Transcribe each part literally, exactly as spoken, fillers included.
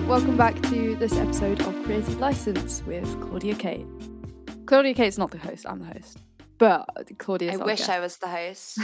welcome back to this episode of Creative License with Claudia Kate. Claudia Kate's not the host, I'm the host. But Claudia's I wish guest. I was the host.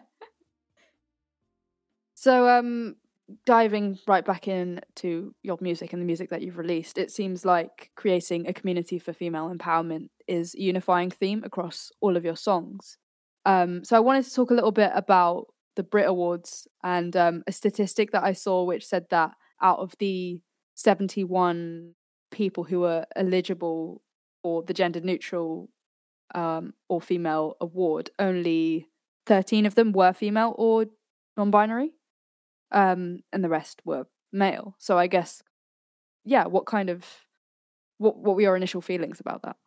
So, um, diving right back into your music and the music that you've released, it seems like creating a community for female empowerment is a unifying theme across all of your songs. Um, so I wanted to talk a little bit about the Brit Awards and um, a statistic that I saw which said that out of the seventy-one people who were eligible for the gender neutral um, or female award, only thirteen of them were female or non-binary, um, and the rest were male. So I guess, yeah, what kind of, what, what were your initial feelings about that?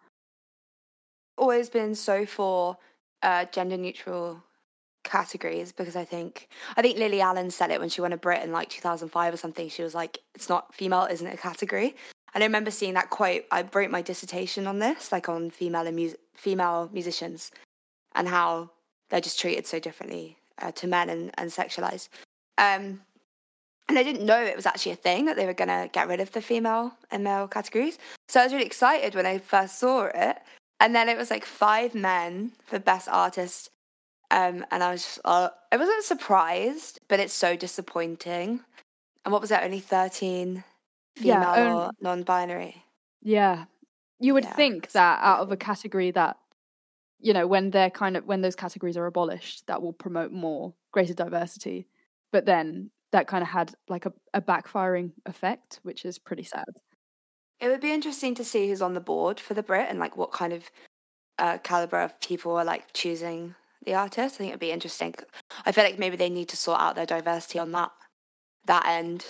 Always been so for uh, gender neutral categories because I think I think Lily Allen said it when she won a Brit in like two thousand five or something. She was like, it's not, female isn't a category. And I remember seeing that quote. I wrote my dissertation on this, like on female and mu- female musicians and how they're just treated so differently uh, to men and, and sexualized. Um, and I didn't know it was actually a thing that they were going to get rid of the female and male categories. So I was really excited when I first saw it. And then it was like five men for Best Artist. Um, and I was just, uh, I wasn't surprised, but it's so disappointing. And what was it, only thirteen female yeah, only, or non-binary? Yeah. You would yeah, think that out of a category that, you know, when they're kind of, when those categories are abolished, that will promote more, greater diversity. But then that kind of had like a, a backfiring effect, which is pretty sad. It would be interesting to see who's on the board for the Brit and like what kind of uh, caliber of people are like choosing the artist. I think it'd be interesting. I feel like maybe they need to sort out their diversity on that that end,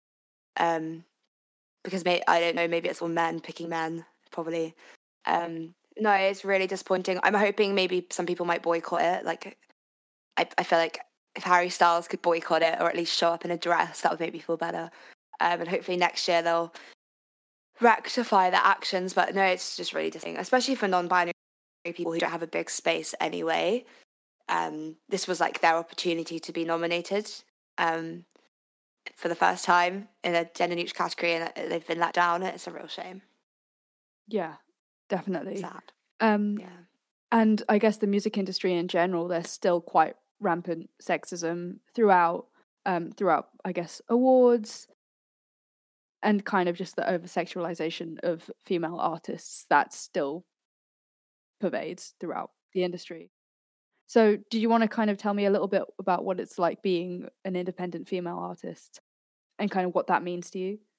um, because may, I don't know, maybe it's all men picking men probably. Um, no, it's really disappointing. I'm hoping maybe some people might boycott it. Like, I, I feel like if Harry Styles could boycott it or at least show up in a dress, that would make me feel better. Um, and hopefully next year they'll rectify their actions. But no, it's just really disappointing, especially for non-binary people who don't have a big space anyway. Um, this was like their opportunity to be nominated um, for the first time in a gender neutral category, and they've been let down. It's a real shame. Yeah, definitely. Sad. Um, yeah. And I guess the music industry in general, there's still quite rampant sexism throughout, um, throughout, I guess, awards and kind of just the over-sexualization of female artists that still pervades throughout the industry. So do you want to kind of tell me a little bit about what it's like being an independent female artist and kind of what that means to you?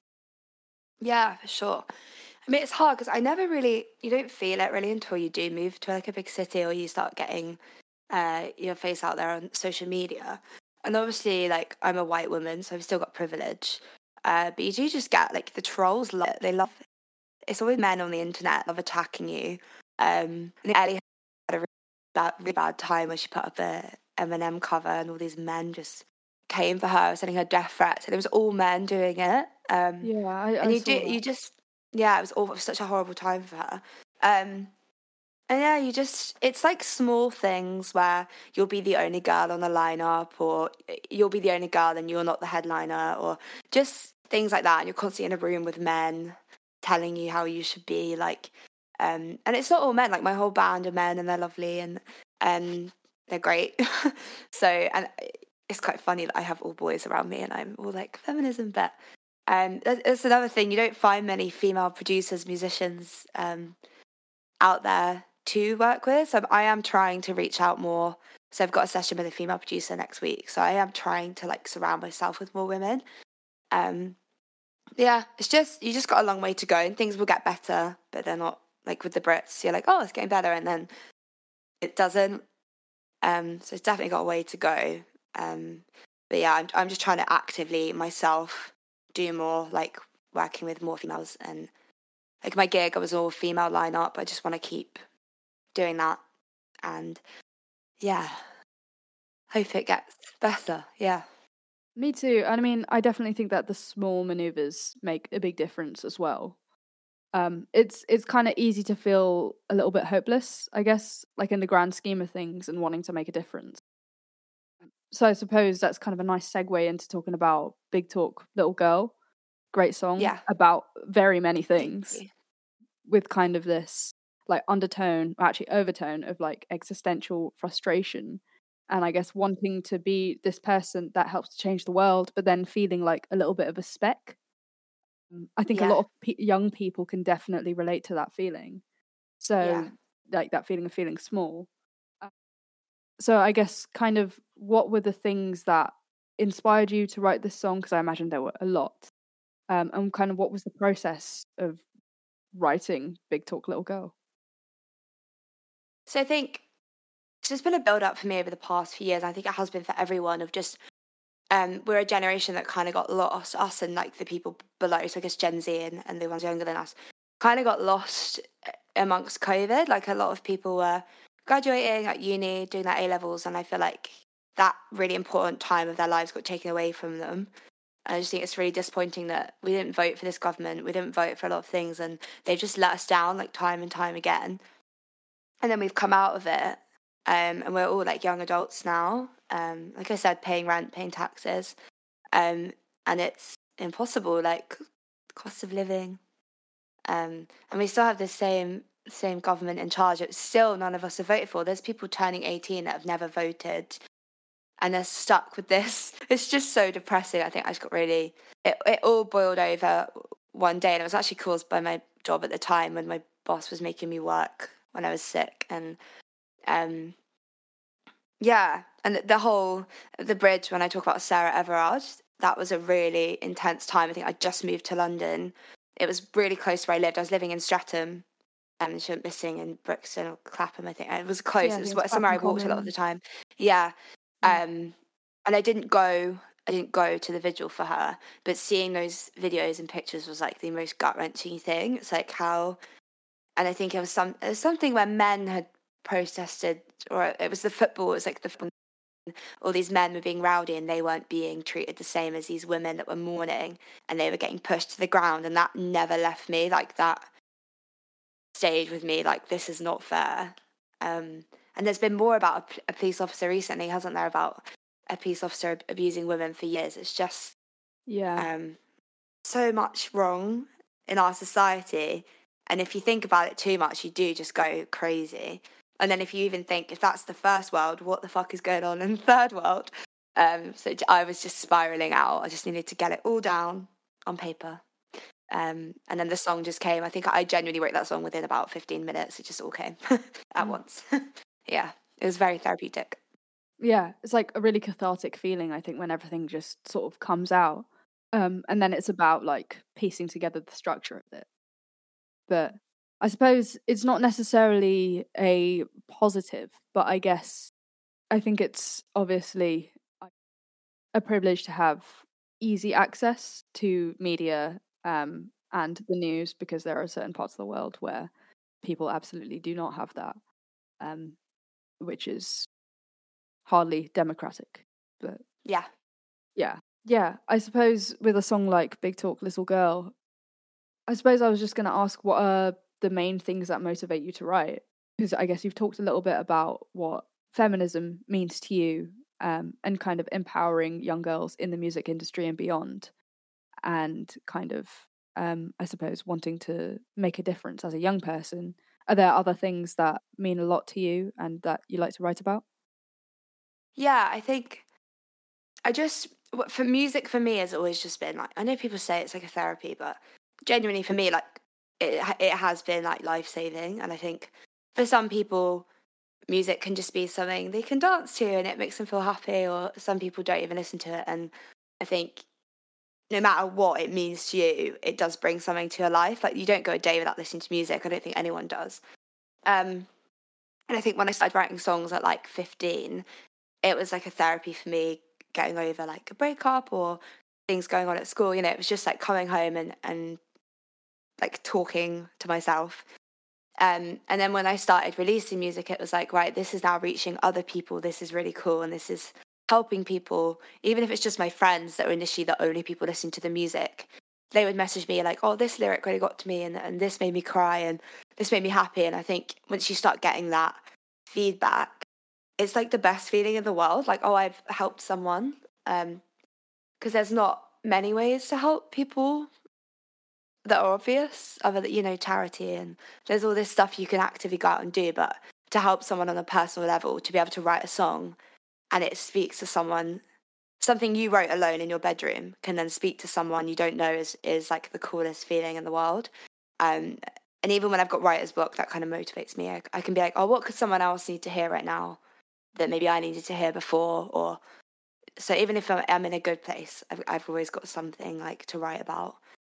Yeah, for sure. I mean, it's hard because I never really, you don't feel it really until you do move to like a big city or you start getting uh, your face out there on social media. And obviously, like, I'm a white woman, so I've still got privilege. Uh, but you do just get, like, the trolls love it. They love it. It's always men on the internet love attacking you. Um, I think Ellie had a really bad, really bad time when she put up a Eminem cover and all these men just came for her, sending her death threats. And it was all men doing it. Um, yeah, I, I and you saw do, that. you just, yeah, it was all it was such a horrible time for her. Um, and yeah, you just, it's like small things where you'll be the only girl on the lineup, or you'll be the only girl and you're not the headliner, or just things like that. And you're constantly in a room with men telling you how you should be, like, um, and it's not all men. Like, my whole band are men and they're lovely and and they're great. So, and it's quite funny that I have all boys around me and I'm all like feminism, but um, that's another thing. You don't find many female producers, musicians um, out there to work with. So I am trying to reach out more. So I've got a session with a female producer next week. So I am trying to like surround myself with more women. Um, yeah, it's just, you just got a long way to go and things will get better, but they're not like with the Brits. You're like, oh, it's getting better. And then it doesn't. Um, so it's definitely got a way to go. Um, but yeah, I'm, I'm just trying to actively myself do more, like working with more females, and like my gig, I was all female lineup. I just want to keep doing that, and yeah, hope it gets better. Yeah, me too. And I mean, I definitely think that the small maneuvers make a big difference as well. Um, it's it's kind of easy to feel a little bit hopeless, I guess, like in the grand scheme of things, and wanting to make a difference. So I suppose that's kind of a nice segue into talking about Big Talk Little Girl. great song Yeah. about very many Thank things you. with kind of this like undertone, or actually overtone of like existential frustration. And I guess wanting to be this person that helps to change the world, but then feeling like a little bit of a speck. Mm, I think a Yeah. lot of pe- young people can definitely relate to that feeling. Yeah. So, like that feeling of feeling small. Uh, So, I guess kind of what were the things that inspired you to write this song? Because I imagine there were a lot. Um, and kind of what was the process of writing Big Talk Little Girl? So I think it's just been a build up for me over the past few years. I think it has been for everyone of just um we're a generation that kind of got lost, us and like the people b- below, so I guess Gen Z and, and the ones younger than us, kind of got lost uh, amongst COVID. Like a lot of people were graduating at uni, doing their A levels, and I feel like that really important time of their lives got taken away from them. And I just think it's really disappointing that we didn't vote for this government, we didn't vote for a lot of things, and they've just let us down like time and time again. And then we've come out of it, um, and we're all like young adults now. Um, like I said, paying rent, paying taxes, um, and it's impossible. Like cost of living, um, and we still have the same same government in charge. It's still none of us have voted for. There's people turning eighteen that have never voted, and they're stuck with this. It's just so depressing. I think I just got really. It it all boiled over one day, and it was actually caused by my job at the time when my boss was making me work when I was sick, and um, yeah, and the the whole the bridge when I talk about Sarah Everard, that was a really intense time. I think I just moved to London. It was really close to where I lived. I was living in Streatham, um, and she went missing in Brixton or Clapham, I think. And it was close. Yeah, I It was think it's wh- somewhere Clapham I walked a lot of the Common. time. Yeah, Mm. um, and I didn't go. I didn't go to the vigil for her, but seeing those videos and pictures was like the most gut wrenching thing. It's like how, and I think it was some it was something where men had protested, or it was the football. It was like the all these men were being rowdy and they weren't being treated the same as these women that were mourning, and they were getting pushed to the ground, and that never left me. Like that stayed with me. Like this is not fair. Um, and there's been more about a, p- a police officer recently, hasn't there? About a police officer ab- abusing women for years. It's just Yeah. um, so much wrong in our society. And if you think about it too much, you do just go crazy. And then if you even think, if that's the first world, what the fuck is going on in the third world? Um, so j- I was just spiraling out. I just needed to get it all down on paper. Um, and then the song just came. I think I genuinely wrote that song within about fifteen minutes. It just all came at Mm. once. Yeah, it was very therapeutic. Yeah, it's like a really cathartic feeling, I think, when everything just sort of comes out. Um, and then it's about like piecing together the structure of it. But I suppose it's not necessarily a positive, but I guess I think it's obviously a privilege to have easy access to media um, and the news, because there are certain parts of the world where people absolutely do not have that, um, which is hardly democratic. But Yeah. yeah, yeah, I suppose with a song like Big Talk Little Girl, I suppose I was just going to ask, what are the main things that motivate you to write? Because I guess you've talked a little bit about what feminism means to you, um, and kind of empowering young girls in the music industry and beyond, and kind of, um, I suppose, wanting to make a difference as a young person. Are there other things that mean a lot to you and that you like to write about? Yeah, I think I just wh- for music for me has always just been like, I know people say it's like a therapy, but genuinely for me, like it ha- it has been like life saving. And I think for some people, music can just be something they can dance to and it makes them feel happy. Or some people don't even listen to it. And I think no matter what it means to you, it does bring something to your life. Like you don't go a day without listening to music. I don't think anyone does. Um, and I think when I started writing songs at like fifteen, it was like a therapy for me, getting over like a breakup or things going on at school. You know, it was just like coming home and and like talking to myself. Um, and then when I started releasing music, it was like, right, this is now reaching other people. This is really cool, and this is helping people. Even if it's just my friends that were initially the only people listening to the music, they would message me like, "Oh, this lyric really got to me, and and this made me cry, and this made me happy." And I think once you start getting that feedback, it's like the best feeling in the world. Like, oh, I've helped someone. Um, because there's not many ways to help people that are obvious, other than, you know, charity, and there's all this stuff you can actively go out and do, but to help someone on a personal level, to be able to write a song and it speaks to someone, something you wrote alone in your bedroom can then speak to someone you don't know is, is like the coolest feeling in the world. Um, and even when I've got writer's block, that kind of motivates me. I, I can be like, oh, what could someone else need to hear right now that maybe I needed to hear before? Or so even if I'm, I'm in a good place, I've, I've always got something like to write about.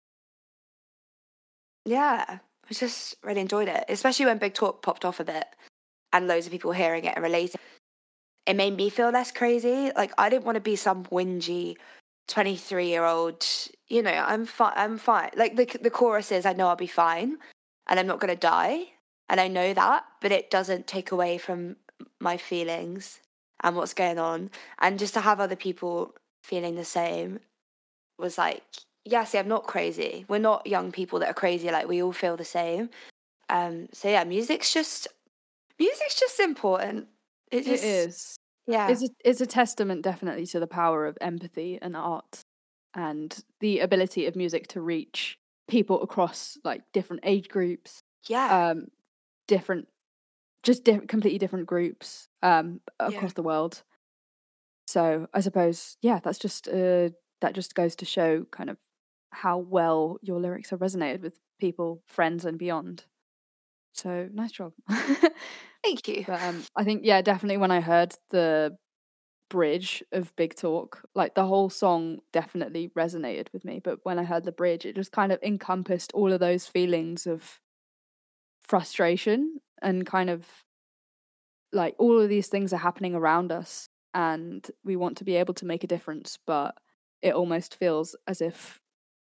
Yeah, I just really enjoyed it, especially when Big Talk popped off a bit and loads of people hearing it and relating. It made me feel less crazy. Like, I didn't want to be some whingy twenty-three-year-old, you know, I'm fine, I'm fine. Like, the, the chorus is, I know I'll be fine and I'm not going to die. And I know that, but it doesn't take away from my feelings and what's going on. And just to have other people feeling the same was like, yeah, see, I'm not crazy. We're not young people that are crazy. Like, we all feel the same. Um, so yeah, music's just, music's just important. It, just, it is. Yeah. It's a, it's a testament definitely to the power of empathy and art and the ability of music to reach people across like different age groups. Yeah. Um, different, just di- completely different groups um, across Yeah. the world. So I suppose, yeah, that's just, uh, that just goes to show kind of how well your lyrics have resonated with people, friends and beyond. So nice job. Thank you. But um, I think, yeah, definitely when I heard the bridge of Big Talk, like the whole song definitely resonated with me. But when I heard the bridge, it just kind of encompassed all of those feelings of frustration and kind of like all of these things are happening around us and we want to be able to make a difference, but it almost feels as if,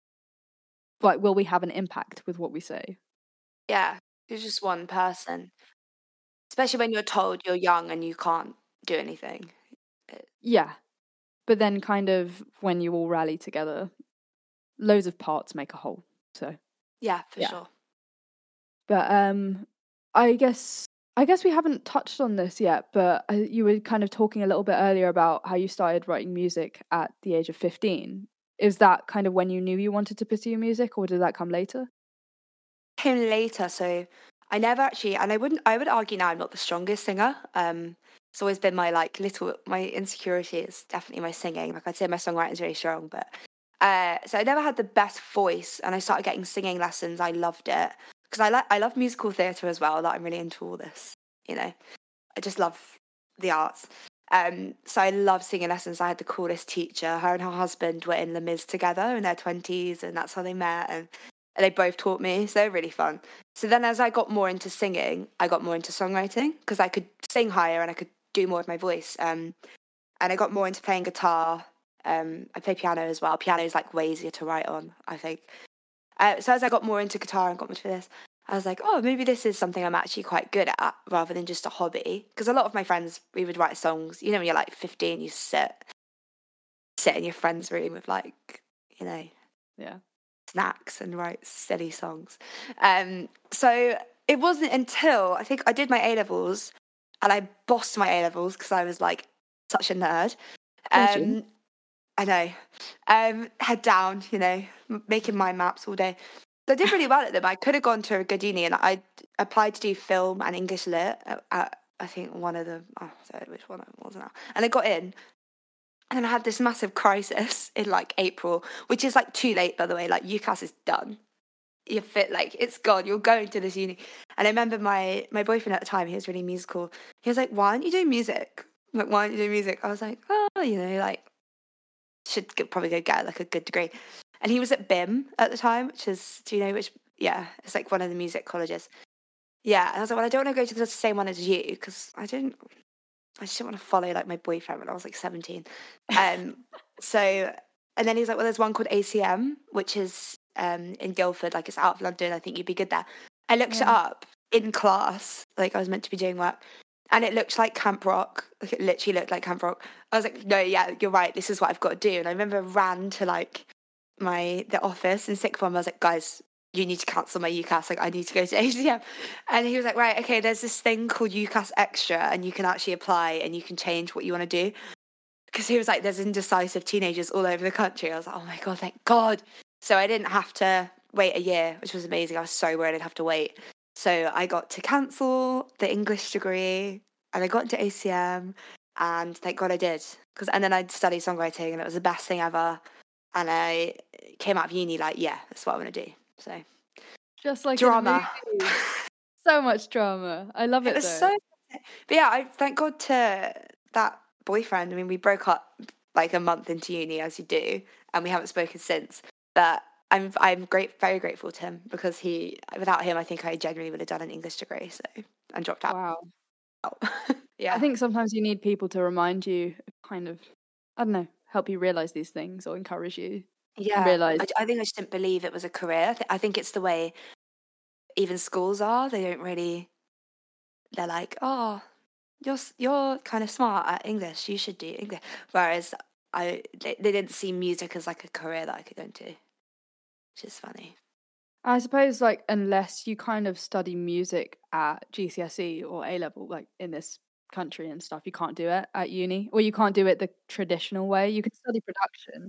like, will we have an impact with what we say? Yeah, you're just one person. Especially when you're told you're young and you can't do anything. Yeah. But then kind of when you all rally together, loads of parts make a whole. So yeah, for yeah. sure. But um, I guess I guess we haven't touched on this yet. But uh, you were kind of talking a little bit earlier about how you started writing music at the age of fifteen. Is that kind of when you knew you wanted to pursue music, or did that come later? Came later, so I never actually, and I wouldn't, I would argue now I'm not the strongest singer. Um, it's always been my like little, my insecurity is definitely my singing. Like I'd say my songwriting is really strong, but uh, so I never had the best voice, and I started getting singing lessons. I loved it because I like, I love musical theatre as well. That I'm really into all this, you know. I just love the arts. Um, so I love singing lessons. I had the coolest teacher. Her and her husband were in Les Mis together in their twenties, and that's how they met. And, and they both taught me, so they were really fun. So then as I got more into singing, I got more into songwriting because I could sing higher and I could do more with my voice. Um, and I got more into playing guitar. Um, I play piano as well. Piano is like way easier to write on, I think. Uh, so as I got more into guitar and got more into this, I was like, oh, maybe this is something I'm actually quite good at rather than just a hobby. Because a lot of my friends, we would write songs. You know, when you're like fifteen, you sit, sit in your friend's room with like, you know, yeah, snacks and write silly songs. Um, so it wasn't until I think I did my A-levels and I bossed my A-levels because I was like such a nerd. Um, I know. Um, head down, you know, making mind maps all day. I did really well at them. I could have gone to a good uni, and I applied to do film and English lit at, at I think one of them. Oh, sorry, which one it was now. And I got in, and then I had this massive crisis in like April, which is like too late, by the way. Like UCAS is done. You're fit, like it's gone. You're going to this uni. And I remember my my boyfriend at the time. He was really musical. He was like, "Why aren't you doing music? Like, why aren't you doing music?" I was like, "Oh, you know, like should get, probably go get like a good degree." And he was at B I M at the time, which is, do you know which? Yeah, it's like one of the music colleges. Yeah, and I was like, well, I don't want to go to the same one as you because I didn't, I just didn't want to follow like my boyfriend when I was like seventeen. Um, so, and then he's like, well, there's one called A C M, which is um in Guildford, like it's out of London. I think you'd be good there. I looked Yeah. it up in class, like I was meant to be doing work, and it looked like Camp Rock. Like it literally looked like Camp Rock. I was like, no, yeah, you're right. This is what I've got to do. And I remember I ran to like my the office in sixth form. I was like, guys, you need to cancel my UCAS. Like, I need to go to A C M. And he was like, right, okay, there's this thing called UCAS Extra, and you can actually apply and you can change what you want to do. Because he was like, there's indecisive teenagers all over the country. I was like, oh my God, thank God. So I didn't have to wait a year, which was amazing. I was so worried I'd have to wait. So I got to cancel the English degree and I got into A C M and thank God I did. Cause, and then I studied songwriting and it was the best thing ever. And I came out of uni like, yeah, that's what I want to do. So just like drama. So much drama. I love it, it was though. So, but yeah, I thank God to that boyfriend. I mean, we broke up like a month into uni, as you do, and we haven't spoken since. But I'm I'm great, very grateful to him because he, without him, I think I genuinely would have done an English degree. So and dropped out. Wow. Yeah. I think sometimes you need people to remind you, kind of, I don't know, help you realize these things or encourage you. Yeah. Realize. I, I think I just didn't believe it was a career. I, th- I think it's the way even schools are. They don't really. They're like, oh, you're you're kind of smart at English. You should do English. Whereas I, they, they didn't see music as like a career that I could go into, which is funny. I suppose, like, unless you kind of study music at G C S E or A level, like in this country and stuff, you can't do it at uni, or you can't do it the traditional way. You can study production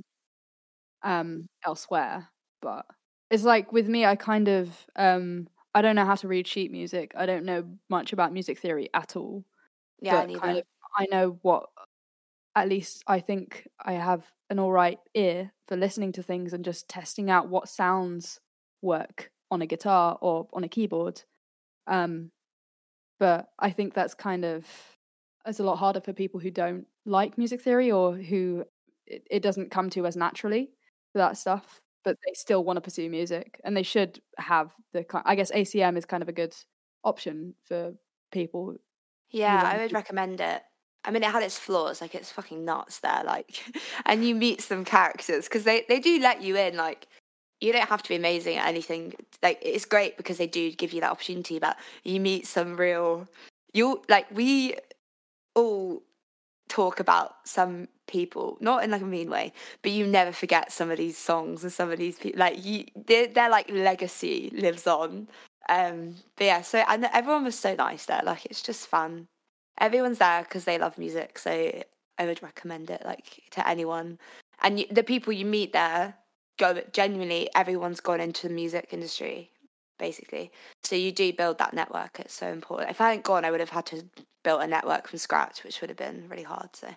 um elsewhere, but it's like with me, I kind of um I don't know how to read sheet music. I don't know much about music theory at all. Yeah, but kind of I know what, at least I think I have an all right ear for listening to things and just testing out what sounds work on a guitar or on a keyboard. Um, but I think that's kind of, it's a lot harder for people who don't like music theory or who it, it doesn't come to as naturally for that stuff, but they still want to pursue music and they should have the, I guess A C M is kind of a good option for people. Yeah, I would recommend it. I mean, it had its flaws, like it's fucking nuts there, like, and you meet some characters because they, they do let you in, like, you don't have to be amazing at anything. Like, it's great because they do give you that opportunity, but you meet some real, you like, we all talk about some people, not in like a mean way, but you never forget some of these songs and some of these people, like, you, their, their like legacy lives on. Um, but yeah, so, and everyone was so nice there, like, it's just fun. Everyone's there because they love music, so I would recommend it, like, to anyone. And you, the people you meet there, go genuinely, everyone's gone into the music industry, basically. So you do build that network. It's so important. If I hadn't gone, I would have had to build a network from scratch, which would have been really hard. So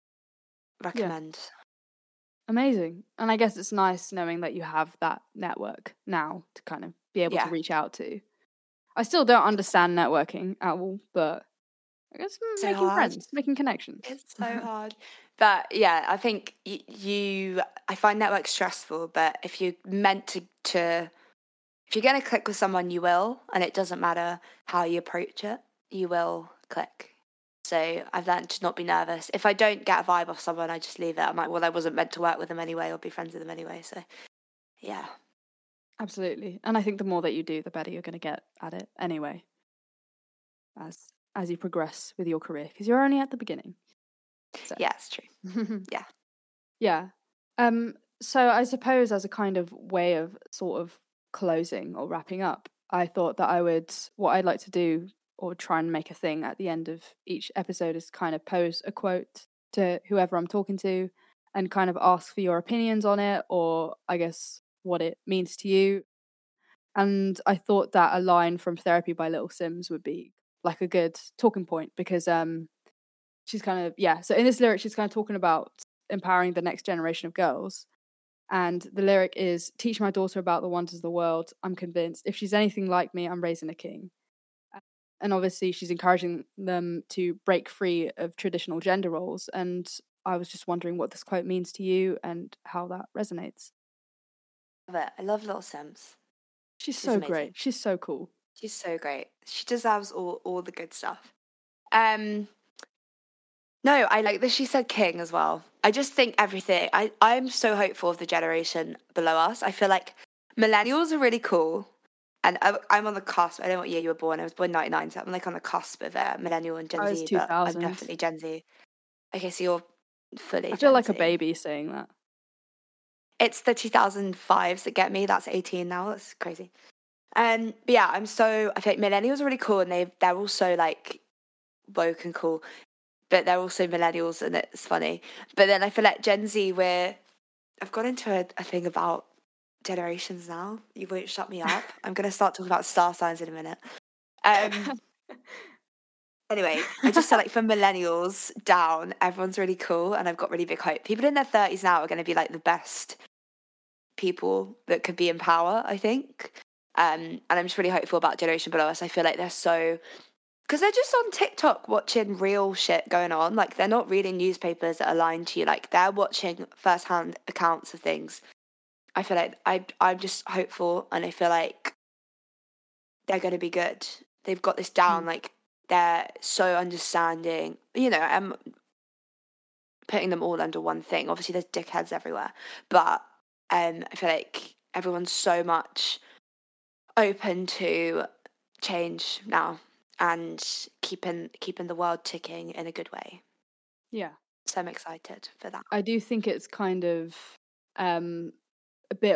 recommend. Yeah. Amazing. And I guess it's nice knowing that you have that network now to kind of be able yeah. to reach out to. I still don't understand networking at all, but I guess so making hard. friends, making connections. It's so hard. But yeah, I think you, you, I find network stressful, but if you're meant to, to, if you're going to click with someone, you will, and it doesn't matter how you approach it, you will click. So I've learned to not be nervous. If I don't get a vibe off someone, I just leave it. I'm like, well, I wasn't meant to work with them anyway or be friends with them anyway. So yeah. Absolutely. And I think the more that you do, the better you're going to get at it anyway. As as you progress with your career, because you're only at the beginning. So. Yeah, it's true. yeah. Yeah. Um, so I suppose as a kind of way of sort of closing or wrapping up, I thought that I would, what I'd like to do or try and make a thing at the end of each episode is kind of pose a quote to whoever I'm talking to and kind of ask for your opinions on it, or I guess what it means to you. And I thought that a line from Therapy by Little Simz would be like a good talking point, because um she's kind of, yeah, so in this lyric she's kind of talking about empowering the next generation of girls, and the lyric is, teach my daughter about the wonders of the world. I'm convinced if she's anything like me, I'm raising a king. And obviously she's encouraging them to break free of traditional gender roles, and I was just wondering what this quote means to you and how that resonates. I love it. I love Little Simz. She's, she's so amazing. Great. She's so cool. She's so great. She deserves all, all the good stuff. Um, no, I like that she said king as well. I just think everything, I, I'm so hopeful of the generation below us. I feel like millennials are really cool. And I, I'm on the cusp. I don't know what year you were born. I was born in ninety-nine, so I'm like on the cusp of uh, millennial and Gen I was Z. two thousand. But I'm definitely Gen Z. Okay, so you're fully I feel Gen like Z. A baby saying that. It's the two thousand fives that get me. That's eighteen now. That's crazy. Um, but yeah, I'm so, I think millennials are really cool, and they they're also like woke and cool, but they're also millennials, and it's funny. But then I feel like Gen Z, we're, I've got into a, a thing about generations now. You won't shut me up. I'm going to start talking about star signs in a minute. Um, anyway, I just feel like for millennials down, everyone's really cool and I've got really big hope. People in their thirties now are going to be like the best people that could be in power, I think. Um, and I'm just really hopeful about generation below us. I feel like they're so... Because they're just on TikTok watching real shit going on. Like, they're not reading newspapers that are lying to you. Like, they're watching first-hand accounts of things. I feel like I, I'm just hopeful, and I feel like they're going to be good. They've got this down. Mm. Like, they're so understanding. You know, I'm putting them all under one thing. Obviously, there's dickheads everywhere. But um, I feel like everyone's so much open to change now and keeping keeping the world ticking in a good way. Yeah. So I'm excited for that. I do think it's kind of um, a bit...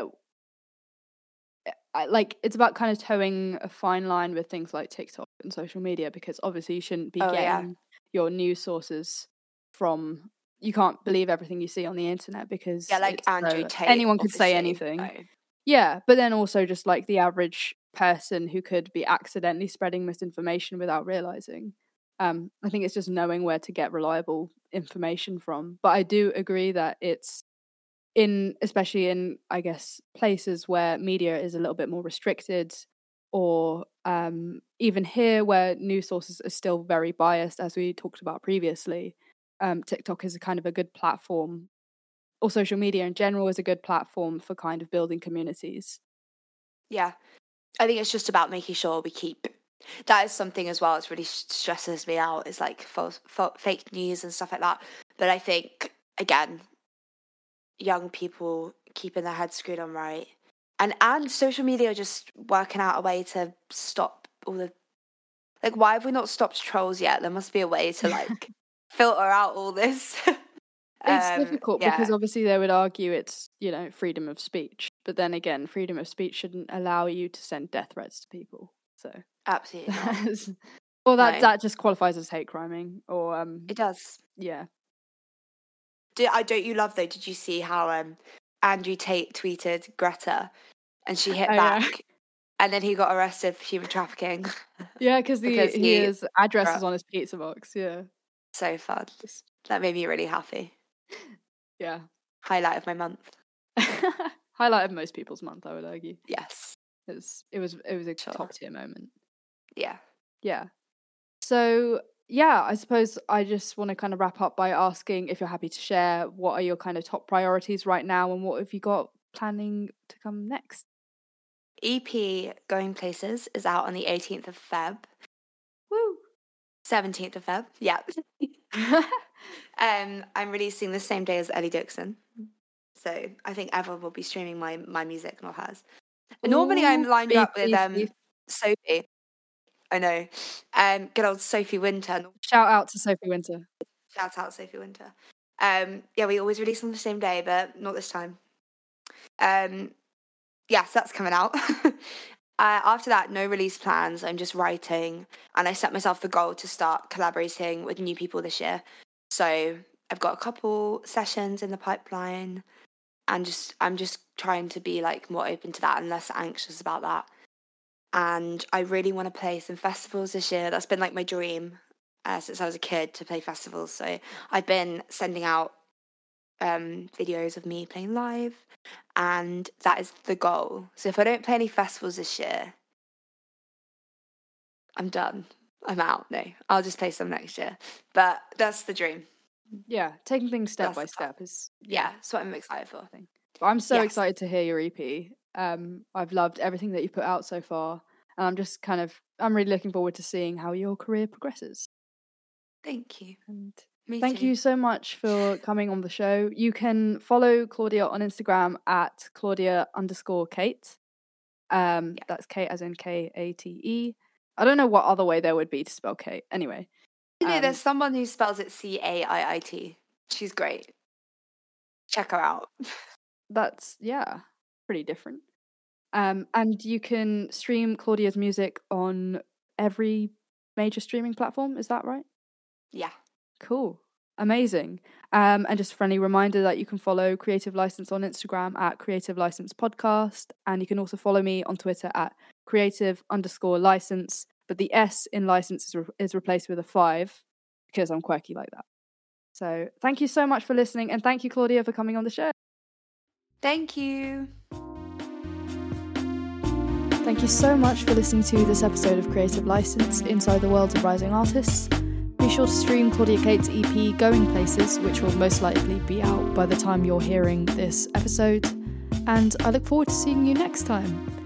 like it's about kind of towing a fine line with things like TikTok and social media, because obviously you shouldn't be oh, getting yeah. your news sources from... You can't believe everything you see on the internet, because yeah, like Andrew so, Tate, anyone could say anything. No. Yeah, but then also just like the average person who could be accidentally spreading misinformation without realizing. Um, I think it's just knowing where to get reliable information from. But I do agree that it's in, especially in, I guess, places where media is a little bit more restricted, or um, even here where news sources are still very biased, as we talked about previously. Um, TikTok is a kind of a good platform, or social media in general is a good platform for kind of building communities. Yeah, I think it's just about making sure we keep... That is something as well that really stresses me out, is like false, false, fake news and stuff like that. But I think, again, young people keeping their heads screwed on right, and and social media just working out a way to stop all the... Like, why have we not stopped trolls yet? There must be a way to like filter out all this. It's um, difficult yeah. because obviously they would argue it's, you know, freedom of speech. But then again, freedom of speech shouldn't allow you to send death threats to people. So absolutely not. Well, that no. that just qualifies as hate criming, or um, it does. Yeah. Do I don't you love though? Did you see how um Andrew Tate tweeted Greta, and she hit oh, back, yeah. and then he got arrested for human trafficking? Yeah, because he, because he his address is on his pizza box. Yeah. So fun. That made me really happy. Yeah. Highlight of my month. Highlight of most people's month, I would argue. Yes. It was it was it was a sure. top tier moment. Yeah. Yeah. So yeah, I suppose I just want to kind of wrap up by asking if you're happy to share what are your kind of top priorities right now, and what have you got planning to come next? E P Going Places is out on the eighteenth of Feb. Woo! seventeenth of Feb. Yeah. um, I'm releasing the same day as Ellie Dixon. So I think everyone will be streaming my, my music, not hers. Ooh, Normally I'm lined beep, up with um beep. Sophie. I know. Um, good old Sophie Winter. Shout out to Sophie Winter. Shout out Sophie Winter. Um, yeah, we always release on the same day, but not this time. Um, yes, that's coming out. uh, after that, no release plans. I'm just writing, and I set myself the goal to start collaborating with new people this year. So I've got a couple sessions in the pipeline, and just I'm just trying to be like more open to that and less anxious about that. And I really want to play some festivals this year. That's been like my dream uh, since I was a kid, to play festivals. So I've been sending out um, videos of me playing live, and that is the goal. So if I don't play any festivals this year, I'm done. I'm out. No, I'll just play some next year. But that's the dream. Yeah, taking things step that's by step is yeah, yeah, that's what I'm excited for. But I'm so yes. excited to hear your E P. Um, I've loved everything that you've put out so far, and I'm just kind of I'm really looking forward to seeing how your career progresses. Thank you. And Me thank too. you so much for coming on the show. You can follow Claudia on Instagram at Claudia underscore Kate. Um, yeah. That's Kate as in K A T E. I don't know what other way there would be to spell Kate. Anyway. You know, um, there's someone who spells it C A I I T. She's great. Check her out. That's, yeah, pretty different. Um, and you can stream Claudia's music on every major streaming platform. Is that right? Yeah. Cool. Amazing. Um, and just a friendly reminder that you can follow Creative License on Instagram at Creative License Podcast. And you can also follow me on Twitter at creative underscore license. But the S in license is, re- is replaced with a five because I'm quirky like that. So thank you so much for listening. And thank you, Claudia, for coming on the show. Thank you. Thank you so much for listening to this episode of Creative License, Inside the Worlds of Rising Artists. Be sure to stream Claudia Cate's E P, Going Places, which will most likely be out by the time you're hearing this episode. And I look forward to seeing you next time.